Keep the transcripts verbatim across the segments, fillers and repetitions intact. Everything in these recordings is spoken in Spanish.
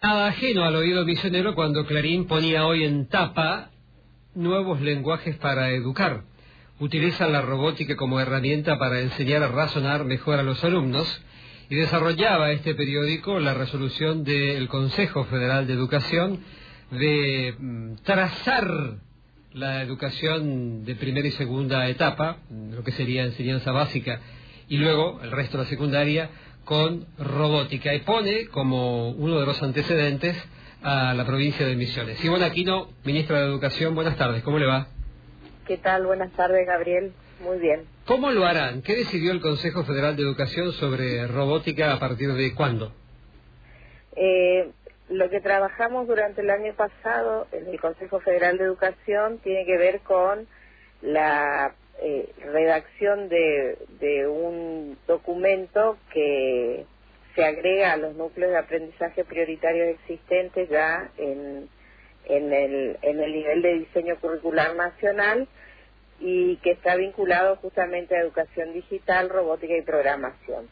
Nada ajeno al oído misionero cuando Clarín ponía hoy en tapa nuevos lenguajes para educar. Utiliza la robótica como herramienta para enseñar a razonar mejor a los alumnos y desarrollaba este periódico la resolución del Consejo Federal de Educación de mm, trazar la educación de primera y segunda etapa, lo que sería enseñanza básica, y luego el resto de la secundaria, con robótica, y pone como uno de los antecedentes a la provincia de Misiones. Ivonne Aquino, ministra de Educación, buenas tardes, ¿cómo le va? ¿Qué tal? Buenas tardes, Gabriel. Muy bien. ¿Cómo lo harán? ¿Qué decidió el Consejo Federal de Educación sobre robótica a partir de cuándo? Eh, lo que trabajamos durante el año pasado en el Consejo Federal de Educación tiene que ver con la eh, redacción de, de un documento que se agrega a los núcleos de aprendizaje prioritarios existentes ya en, en, el, en el nivel de diseño curricular nacional, y que está vinculado justamente a educación digital, robótica y programación.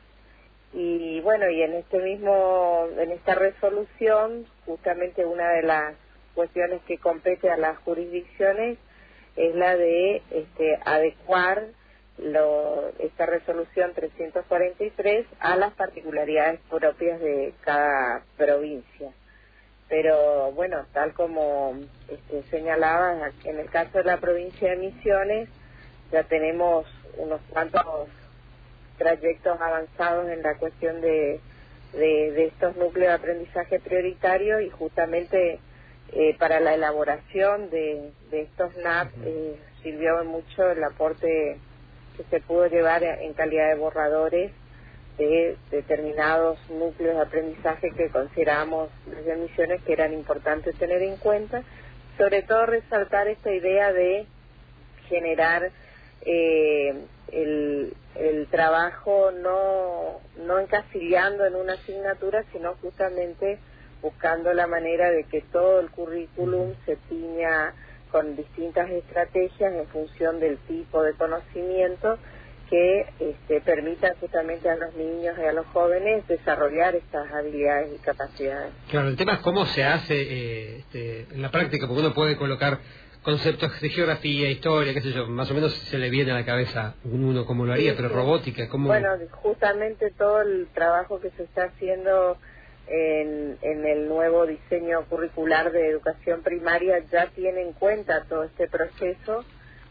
Y bueno, y en este mismo, en esta resolución, justamente una de las cuestiones que compete a las jurisdicciones es la de este, adecuar lo, esta resolución trescientos cuarenta y tres a las particularidades propias de cada provincia. Pero bueno, tal como este, señalaba, en el caso de la provincia de Misiones ya tenemos unos cuantos trayectos avanzados en la cuestión de, de, de estos núcleos de aprendizaje prioritario, y justamente eh, para la elaboración de, de estos N A P eh, sirvió mucho el aporte que se pudo llevar en calidad de borradores de determinados núcleos de aprendizaje que consideramos desde Misiones que eran importantes tener en cuenta, sobre todo resaltar esta idea de generar eh, el, el trabajo no, no encasillando en una asignatura, sino justamente buscando la manera de que todo el currículum se tiña con distintas estrategias en función del tipo de conocimiento que este, permitan justamente a los niños y a los jóvenes desarrollar estas habilidades y capacidades. Claro, el tema es cómo se hace eh, este, en la práctica, porque uno puede colocar conceptos de geografía, historia, qué sé yo, más o menos se le viene a la cabeza uno cómo lo haría, sí, pero sí. Robótica, ¿cómo? Bueno, justamente todo el trabajo que se está haciendo en, en el nuevo diseño curricular de educación primaria ya tiene en cuenta todo este proceso.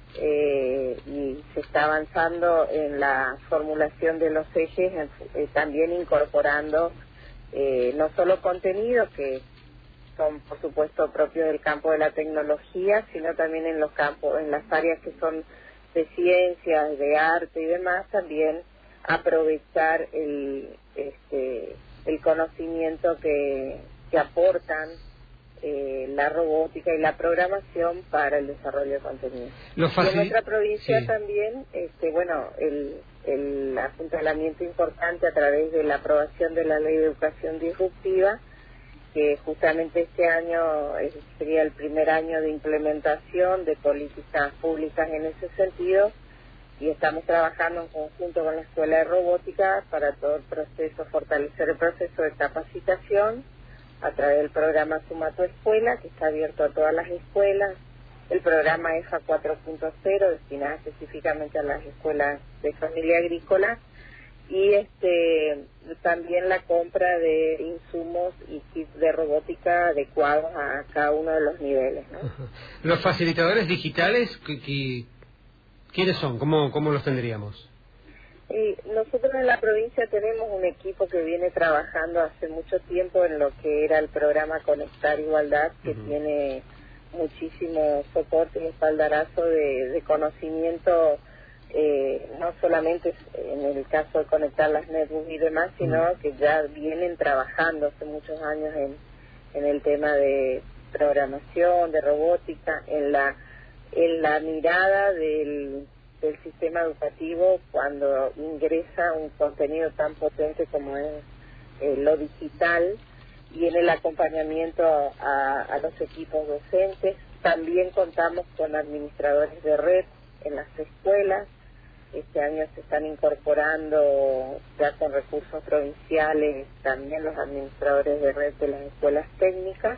Eh, y se está avanzando en la formulación de los ejes, eh, también incorporando eh, no solo contenidos que son por supuesto propios del campo de la tecnología, sino también en los campos, en las áreas que son de ciencias, de arte y demás, también aprovechar el este el conocimiento que, que aportan Eh, la robótica y la programación para el desarrollo de contenido. Lo y en nuestra provincia sí. también, este, bueno, el, el apuntalamiento importante a través de la aprobación de la Ley de Educación Disruptiva, que justamente este año eh, sería el primer año de implementación de políticas públicas en ese sentido, y estamos trabajando en conjunto con la Escuela de Robótica para todo el proceso, fortalecer el proceso de capacitación a través del programa Suma tu Escuela, que está abierto a todas las escuelas, el programa E F A cuatro punto cero, destinado específicamente a las escuelas de familia agrícola, y este también la compra de insumos y kits de robótica adecuados a cada uno de los niveles, ¿no? Los facilitadores digitales, que, que, ¿quiénes son? ¿Cómo, cómo los tendríamos? Y nosotros en la provincia tenemos un equipo que viene trabajando hace mucho tiempo en lo que era el programa Conectar Igualdad, que uh-huh. tiene muchísimo soporte y espaldarazo de, de conocimiento, eh, no solamente en el caso de conectar las netbooks y demás, sino uh-huh. que ya vienen trabajando hace muchos años en, en el tema de programación, de robótica, en la, en la mirada del del sistema educativo cuando ingresa un contenido tan potente como es eh, lo digital, y en el acompañamiento a, a los equipos docentes. También contamos con administradores de red en las escuelas, Este año se están incorporando ya con recursos provinciales también los administradores de red de las escuelas técnicas,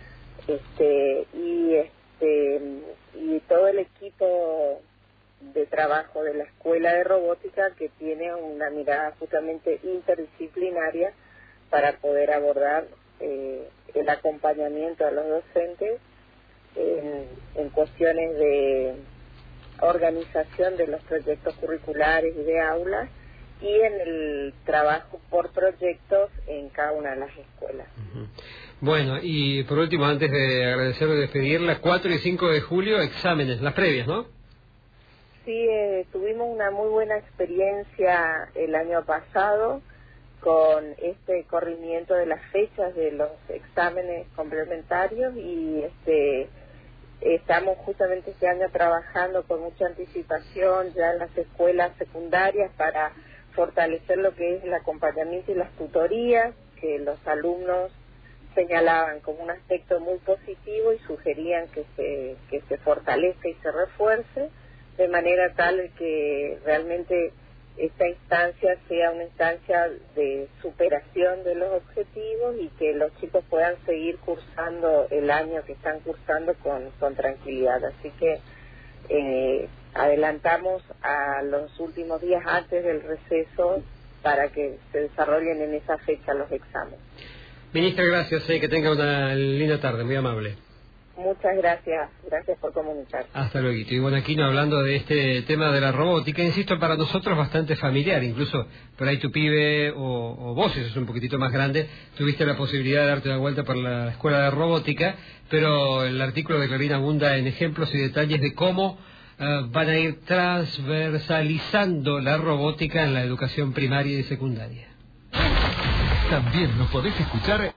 este y este y todo el equipo de trabajo de la escuela de robótica, que tiene una mirada justamente interdisciplinaria para poder abordar eh, el acompañamiento a los docentes en, en cuestiones de organización de los proyectos curriculares y de aulas, y en el trabajo por proyectos en cada una de las escuelas. Uh-huh. Bueno, y por último, antes de agradecer y despedirla, cuatro y cinco de julio, exámenes, las previas, ¿no? Sí, eh, tuvimos una muy buena experiencia el año pasado con este corrimiento de las fechas de los exámenes complementarios, y este estamos justamente este año trabajando con mucha anticipación ya en las escuelas secundarias para fortalecer lo que es el acompañamiento y las tutorías, que los alumnos señalaban como un aspecto muy positivo y sugerían que se, que se fortalezca y se refuerce, de manera tal que realmente esta instancia sea una instancia de superación de los objetivos y que los chicos puedan seguir cursando el año que están cursando con, con tranquilidad. Así que eh, adelantamos a los últimos días antes del receso para que se desarrollen en esa fecha los exámenes. Ministra, gracias, eh, que tenga una linda tarde, muy amable. Muchas gracias, gracias por comunicar. Hasta luego. Y bueno, aquí no hablando de este tema de la robótica, insisto, para nosotros bastante familiar, incluso por ahí tu pibe o, o vos, si sos un poquitito más grande, tuviste la posibilidad de darte una vuelta por la escuela de robótica, pero el artículo de Clarín abunda en ejemplos y detalles de cómo uh, van a ir transversalizando la robótica en la educación primaria y secundaria. También nos podés escuchar